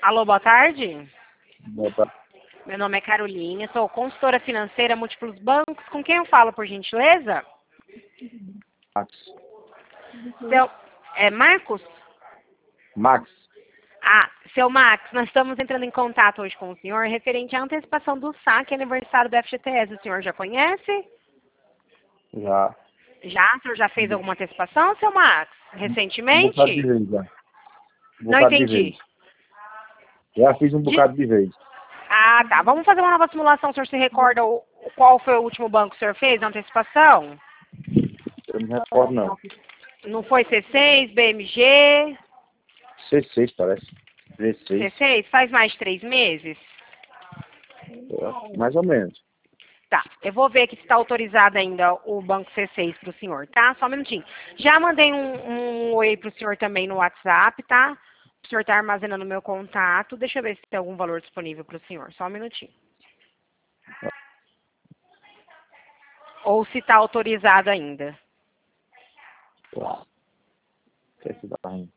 Alô, boa tarde. Boa tarde. Meu nome é Caroline, sou consultora financeira múltiplos bancos. Com quem eu falo, por gentileza? Max. Marcos? Max. Seu Max, nós estamos entrando em contato hoje com o senhor referente à antecipação do saque aniversário do FGTS. O senhor já conhece? Já. Já? O senhor já fez alguma antecipação, seu Max? Um bocado de Recentemente? vez, já. Não entendi. Já fiz um bocado de vez. Tá. Vamos fazer uma nova simulação. O senhor se recorda qual foi o último banco que o senhor fez, a antecipação? Eu não me recordo, não. Não foi C6, BMG? C6, parece. V6. C6? Faz mais de 3 meses? Mais ou menos. Tá, eu vou ver aqui se está autorizado ainda o banco C6 para o senhor, tá? Só um minutinho. Já mandei um oi para o senhor também no WhatsApp, tá? O senhor está armazenando o meu contato. Deixa eu ver se tem algum valor disponível para o senhor. Só um minutinho. Ou se está autorizado ainda. O que é que dá aí?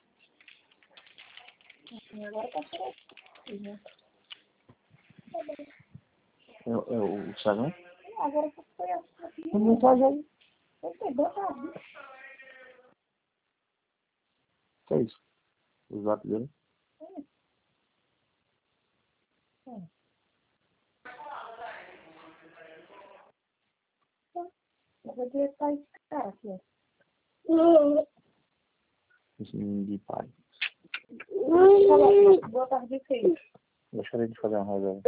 É o Instagram? Agora foi Tem mensagem aí. eu pegou, tá? Que é isso? O zap dele? Eu vou dizer pra esse cara aqui. Esse menino de pai. Boa tarde, filho. Gostaria de fazer uma reserva.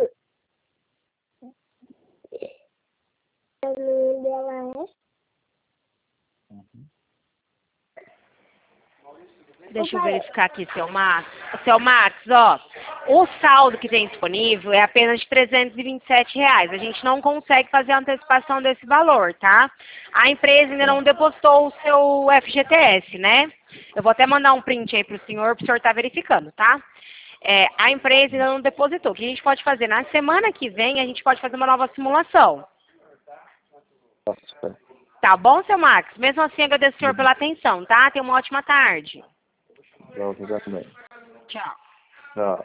O nome dela é? Deixa eu verificar aqui, seu Max. Seu Max, ó, o saldo que tem disponível é apenas de R$ 327. A gente não consegue fazer a antecipação desse valor, tá? A empresa ainda não depositou o seu FGTS, né? Eu vou até mandar um print aí pro senhor estar verificando, tá? A empresa ainda não depositou. O que a gente pode fazer? Na semana que vem, a gente pode fazer uma nova simulação. Tá bom, seu Max? Mesmo assim, agradeço o senhor pela atenção, tá? Tenha uma ótima tarde. Já também. Tchau. Já.